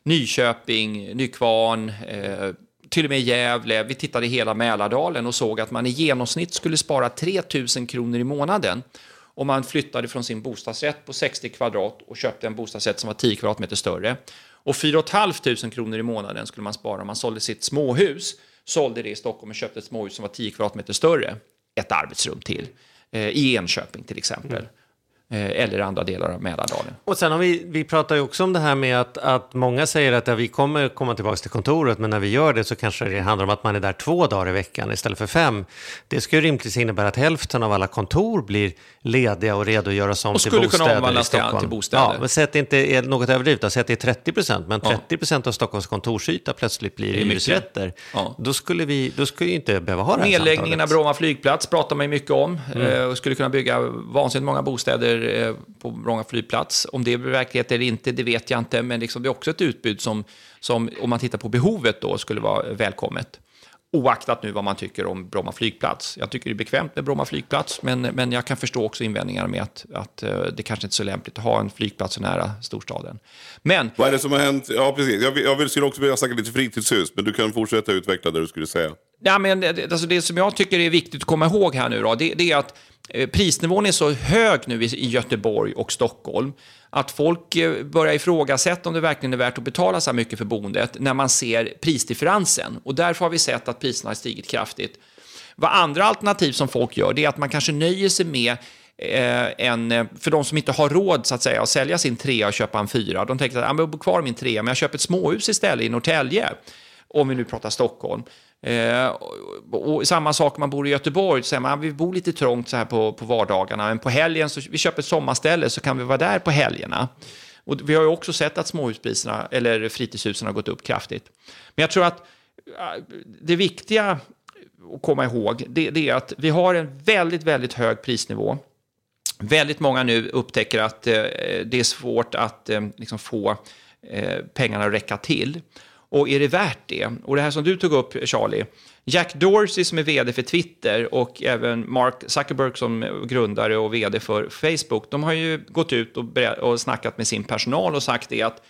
Speaker 6: Nyköping, Nykvarn, eh, till och med Gävle. Vi tittade i hela Mälardalen och såg att man i genomsnitt skulle spara tre tusen kronor i månaden om man flyttade från sin bostadsrätt på sextio kvadrat och köpte en bostadsrätt som var tio kvadratmeter större. Och fyra tusen fem hundra kronor i månaden skulle man spara om man sålde sitt småhus, sålde det i Stockholm och köpte ett småhus som var tio kvadratmeter större. Ett arbetsrum till. Eh, I Enköping till exempel. Mm. Eller andra delar av Mälardalen.
Speaker 5: Och sen har vi, vi pratar ju också om det här med att, att många säger att ja, vi kommer komma tillbaka till kontoret, men när vi gör det så kanske det handlar om att man är där två dagar i veckan istället för fem. Det ska ju rimligtvis innebära att hälften av alla kontor blir lediga och redo att göras om till bostäder i Stockholm. Och skulle kunna omvandlas till bostäder. Ja, men säg att det inte är något överdrivet, säg att det är trettio procent, men trettio procent av Stockholms kontorsyta plötsligt blir hyresrätter. Ja. Då skulle vi då skulle vi inte behöva ha det här
Speaker 6: nedläggningen av Bromma flygplats pratar man ju mycket om. Mm. Och skulle kunna bygga vansinnigt många bostäder på Bromma flygplats. Om det blir verklighet eller inte, det vet jag inte. Men liksom det är också ett utbud som, som, om man tittar på behovet då, skulle vara välkommet. Oaktat nu vad man tycker om Bromma flygplats. Jag tycker det är bekvämt med Bromma flygplats, men, men jag kan förstå också invändningar med att, att det kanske inte är så lämpligt att ha en flygplats så nära storstaden. Men...
Speaker 4: Vad är det som har hänt? Ja, precis. Jag, jag skulle också vilja snacka lite fritidshus, men du kan fortsätta utveckla det du skulle säga.
Speaker 6: Ja, men alltså det som jag tycker är viktigt att komma ihåg här nu då, det, det är att prisnivån är så hög nu i Göteborg och Stockholm att folk börjar ifrågasätta om det verkligen är värt att betala så här mycket för boendet när man ser prisdifferensen. Och därför har vi sett att priserna har stigit kraftigt. Vad andra alternativ som folk gör, det är att man kanske nöjer sig med eh, en, för de som inte har råd så att säga att sälja sin trea och köpa en fyra. De tänker att jag bor kvar min trea, men jag köper ett småhus istället i Norrtälje. Om vi nu pratar Stockholm. Eh, och, och samma sak om man bor i Göteborg, så säger man vi bor lite trångt så här på, på vardagarna, men på helgen så vi köper ett sommarställe så kan vi vara där på helgerna. Och vi har ju också sett att småhuspriserna eller fritidshusen har gått upp kraftigt. Men jag tror att det viktiga att komma ihåg det, det är att vi har en väldigt, väldigt hög prisnivå. Väldigt många nu upptäcker att eh, det är svårt att eh, liksom få eh, pengarna att räcka till. Och är det värt det? Och det här som du tog upp, Charlie. Jack Dorsey som är vd för Twitter och även Mark Zuckerberg som grundare och vd för Facebook. De har ju gått ut och, och snackat med sin personal och sagt det att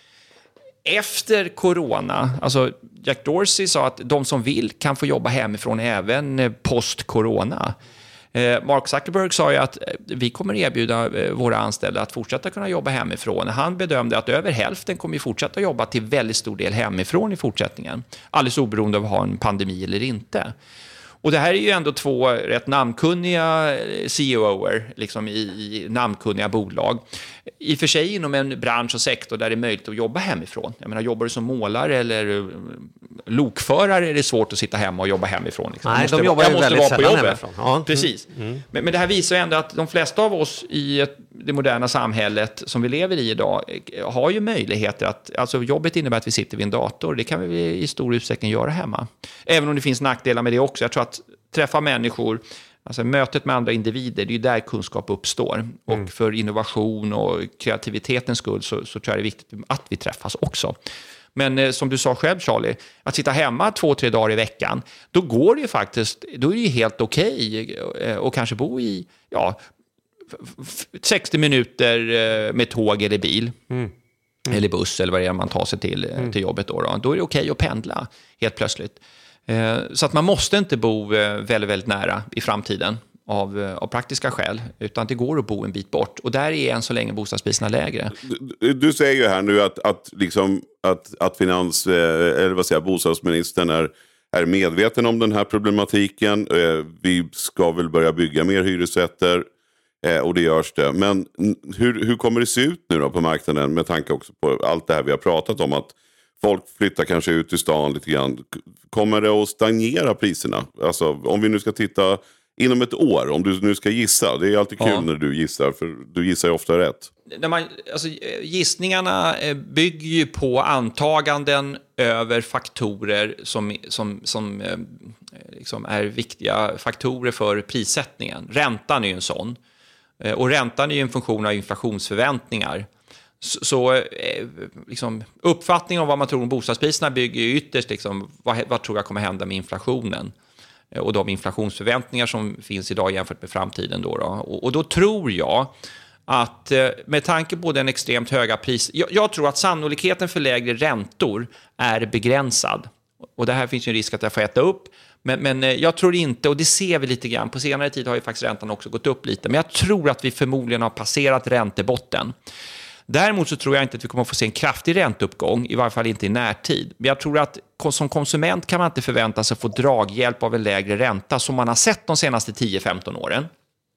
Speaker 6: efter corona, alltså Jack Dorsey sa att de som vill kan få jobba hemifrån även post-corona. Mark Zuckerberg sa ju att vi kommer erbjuda våra anställda att fortsätta kunna jobba hemifrån. Han bedömde att över hälften kommer fortsätta jobba till väldigt stor del hemifrån i fortsättningen. Alldeles oberoende av att ha en pandemi eller inte. Och det här är ju ändå två rätt namnkunniga C E O:er liksom i, i namnkunniga bolag. I och för sig inom en bransch och sektor där det är möjligt att jobba hemifrån. Jag menar, jobbar du som målare eller lokförare är det svårt att sitta hemma och jobba hemifrån. Liksom.
Speaker 5: Nej,
Speaker 6: måste,
Speaker 5: de jobbar
Speaker 6: jag
Speaker 5: ju
Speaker 6: måste
Speaker 5: väldigt
Speaker 6: vara på
Speaker 5: sällan
Speaker 6: jobbet.
Speaker 5: hemifrån. Ja.
Speaker 6: Precis. Mm. Men, men det här visar ju ändå att de flesta av oss i ett, det moderna samhället som vi lever i idag har ju möjligheter att, alltså jobbet innebär att vi sitter vid en dator. Det kan vi i stor utsträckning göra hemma. Även om det finns nackdelar med det också. Jag tror att träffa människor, alltså mötet med andra individer, det är ju där kunskap uppstår. Mm. Och för innovation och kreativitetens skull så, så tror jag det är viktigt att vi träffas också. Men eh, som du sa själv, Charlie, att sitta hemma två, tre dagar i veckan, då går det ju faktiskt, då är det ju helt okej eh, och kanske bo i ja, f- sextio minuter eh, med tåg eller bil. Mm. Mm. Eller buss eller vad det är man tar sig till, mm. till jobbet då, då. Då är det okej att pendla helt plötsligt. Så att man måste inte bo väldigt, väldigt nära i framtiden av, av praktiska skäl, utan det går att bo en bit bort. Och där är än så länge bostadspriserna lägre.
Speaker 4: Du, du säger ju här nu att, att, liksom, att, att finans, eller vad säger, bostadsministern är, är medveten om den här problematiken. Vi ska väl börja bygga mer hyresrätter. Eh, och det görs det. Men hur, hur kommer det se ut nu då på marknaden med tanke också på allt det här vi har pratat om, att folk flyttar kanske ut i stan lite grann. Kommer det att stagnera priserna? Alltså om vi nu ska titta inom ett år, om du nu ska gissa. Det är alltid kul ja. när du gissar, för du gissar ju ofta rätt.
Speaker 6: När man, alltså, gissningarna bygger ju på antaganden över faktorer som, som, som liksom är viktiga faktorer för prissättningen. Räntan är ju en sån. Och räntan är ju en funktion av inflationsförväntningar. Så, så liksom, uppfattningen om vad man tror om bostadspriserna bygger ju ytterst liksom, vad, vad tror jag kommer hända med inflationen och de inflationsförväntningar som finns idag jämfört med framtiden då, då. Och, och då tror jag att med tanke på den extremt höga pris, jag, jag tror att sannolikheten för lägre räntor är begränsad. Och det här finns ju en risk att jag får äta upp. Men, men jag tror inte, och det ser vi lite grann, på senare tid har ju faktiskt räntan också gått upp lite. Men jag tror att vi förmodligen har passerat räntebotten. Däremot så tror jag inte att vi kommer att få se en kraftig ränteuppgång, i varje fall inte i närtid. Men jag tror att som konsument kan man inte förvänta sig att få draghjälp av en lägre ränta som man har sett de senaste tio femton åren.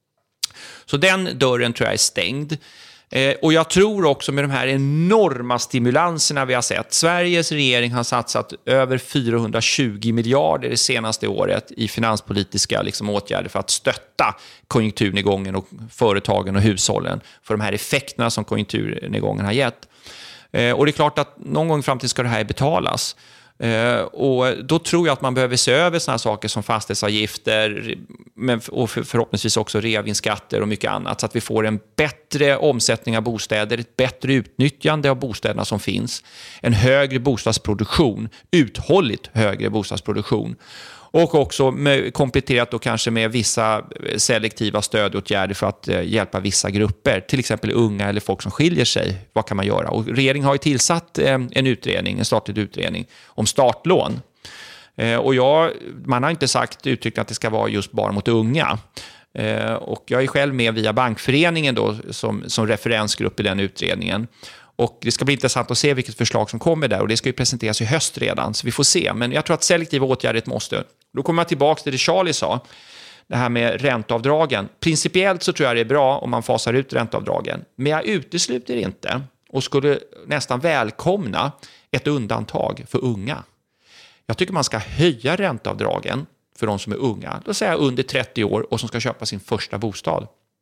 Speaker 6: Så den dörren tror jag är stängd. Eh, och jag tror också med de här enorma stimulanserna vi har sett. Sveriges regering har satsat över fyrahundratjugo miljarder det senaste året i finanspolitiska liksom, åtgärder för att stötta konjunkturnedgången och företagen och hushållen för de här effekterna som konjunkturnedgången har gett. Eh, och det är klart att någon gång fram till ska det här betalas. Uh, och då tror jag att man behöver se över såna här saker som fastighetsavgifter men, och för, förhoppningsvis också reavinstskatter och mycket annat, så att vi får en bättre omsättning av bostäder, ett bättre utnyttjande av bostäderna som finns, en högre bostadsproduktion, uthålligt högre bostadsproduktion. Och också med, kompletterat då kanske med vissa selektiva stödåtgärder för att eh, hjälpa vissa grupper. Till exempel unga eller folk som skiljer sig. Vad kan man göra? Och regeringen har ju tillsatt eh, en utredning, en statlig utredning om startlån. Eh, och jag, man har inte sagt uttryckt att det ska vara just bara mot unga. Eh, och jag är själv med via Bankföreningen då, som, som referensgrupp i den utredningen. Och det ska bli intressant att se vilket förslag som kommer där. Och det ska ju presenteras i höst redan, så vi får se. Men jag tror att selektiva åtgärder måste. Då kommer jag tillbaka till det Charlie sa. Det här med ränteavdragen. Principiellt så tror jag det är bra om man fasar ut ränteavdragen. Men jag utesluter inte och skulle nästan välkomna ett undantag för unga. Jag tycker man ska höja ränteavdragen för de som är unga. Då säger jag under trettio år och som ska köpa sin första bostad.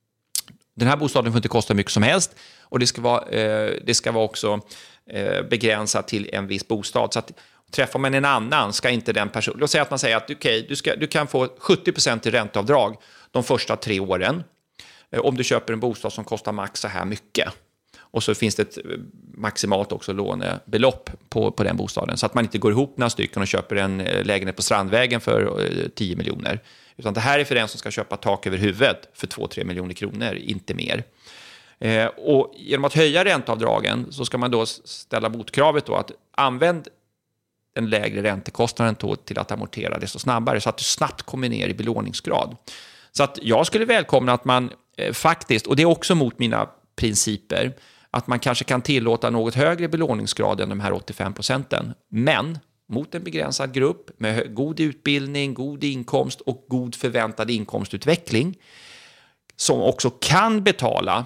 Speaker 6: Den här bostaden får inte kosta mycket som helst. Och det ska vara, eh, det ska vara också eh, begränsat till en viss bostad. Så att träffar man en annan ska inte den personen... Låt säga att man säger att okay, du, ska, du kan få sjuttio procent i ränteavdrag de första tre åren. Eh, om du köper en bostad som kostar max så här mycket. Och så finns det ett maximalt också lånebelopp på, på den bostaden. Så att man inte går ihop några stycken och köper en lägenhet på Strandvägen för eh, tio miljoner. Utan det här är för den som ska köpa tak över huvudet för två till tre miljoner kronor, inte mer. Eh, och genom att höja ränteavdragen så ska man då ställa motkravet då att använd den lägre räntekostnaden till att amortera det så snabbare så att du snabbt kommer ner i belåningsgrad. Så att jag skulle välkomna att man eh, faktiskt, och det är också mot mina principer, att man kanske kan tillåta något högre belåningsgrad än de här åttiofem procenten. Men mot en begränsad grupp med god utbildning, god inkomst och god förväntad inkomstutveckling som också kan betala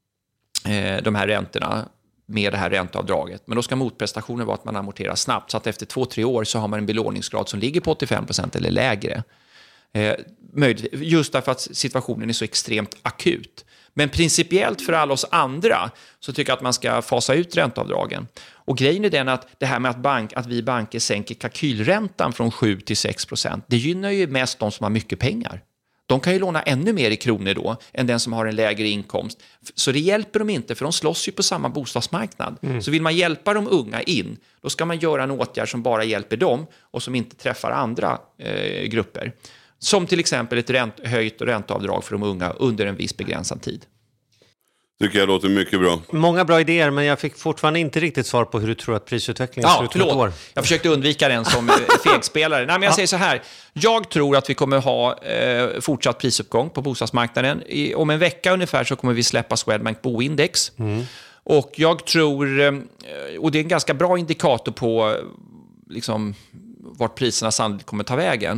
Speaker 6: eh, de här räntorna med det här ränteavdraget. Men då ska motprestationen vara att man amorterar snabbt så att efter två, tre år så har man en belåningsgrad som ligger på åttiofem procent eller lägre. Eh, just därför att situationen är så extremt akut. Men principiellt för alla oss andra så tycker jag att man ska fasa ut ränteavdragen. Och grejen är den att det här med att, bank, att vi banker sänker kalkylräntan från sju till sex procent, det gynnar ju mest de som har mycket pengar. De kan ju låna ännu mer i kronor då än den som har en lägre inkomst. Så det hjälper dem inte, för de slåss ju på samma bostadsmarknad. Mm. Så vill man hjälpa de unga in, då ska man göra en åtgärd som bara hjälper dem och som inte träffar andra eh, grupper. Som till exempel ett ränt, höjt ränteavdrag för de unga under en viss begränsad tid.
Speaker 4: Tycker jag låter mycket bra.
Speaker 5: Många bra idéer, men jag fick fortfarande inte riktigt svar på hur du tror att prisutvecklingen
Speaker 6: ja,
Speaker 5: ser ut om ett år.
Speaker 6: Jag försökte undvika den som fegspelare. Nej, men jag ja. säger så här. Jag tror att vi kommer ha eh, fortsatt prisuppgång på bostadsmarknaden. I, om en vecka ungefär så kommer vi släppa Swedbank Boindex. Mm. Och jag tror, eh, och det är en ganska bra indikator på liksom, vart priserna sannolikt kommer ta vägen.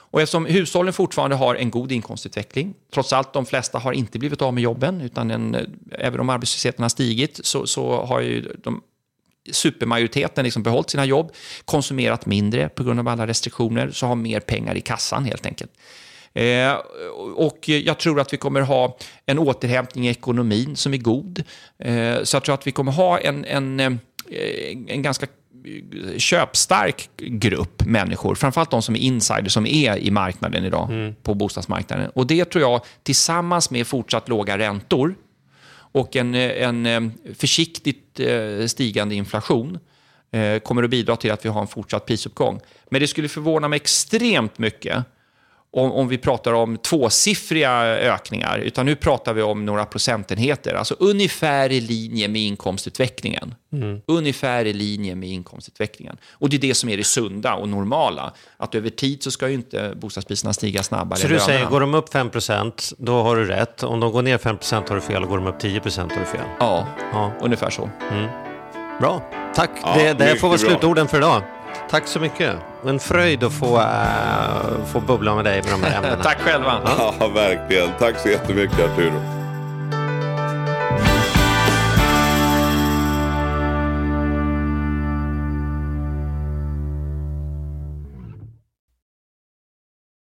Speaker 6: Och eftersom hushållen fortfarande har en god inkomstutveckling, trots allt de flesta har inte blivit av med jobben, utan en, även om arbetslösheten har stigit så, så har ju de supermajoriteten liksom behållit sina jobb, konsumerat mindre på grund av alla restriktioner, så har mer pengar i kassan helt enkelt. Eh, och jag tror att vi kommer ha en återhämtning i ekonomin som är god. Eh, så jag tror att vi kommer ha en, en, en ganska köpstark grupp människor, framförallt de som är insiders som är i marknaden idag, mm. på bostadsmarknaden. Och det tror jag tillsammans med fortsatt låga räntor och en, en försiktigt stigande inflation kommer att bidra till att vi har en fortsatt prisuppgång. Men det skulle förvåna mig extremt mycket om, om vi pratar om tvåsiffriga ökningar, utan nu pratar vi om några procentenheter, alltså ungefär i linje med inkomstutvecklingen. Mm. Ungefär i linje med inkomstutvecklingen. Och det är det som är det sunda och normala, att över tid så ska ju inte bostadspriserna stiga snabbare.
Speaker 5: Så du säger, går de upp fem procent, då har du rätt. Om de går ner fem procent har du fel, och går de upp tio procent har du fel.
Speaker 6: Ja, ja. Ungefär så.
Speaker 5: Mm. Bra, tack.
Speaker 4: Ja,
Speaker 5: det det får vara
Speaker 4: bra.
Speaker 5: slutorden för idag. Tack så mycket. En fröjd att få, äh, få bubbla med dig med de här ämnena.
Speaker 6: Tack själva.
Speaker 4: Ja, verkligen. Tack så jättemycket, Arturo.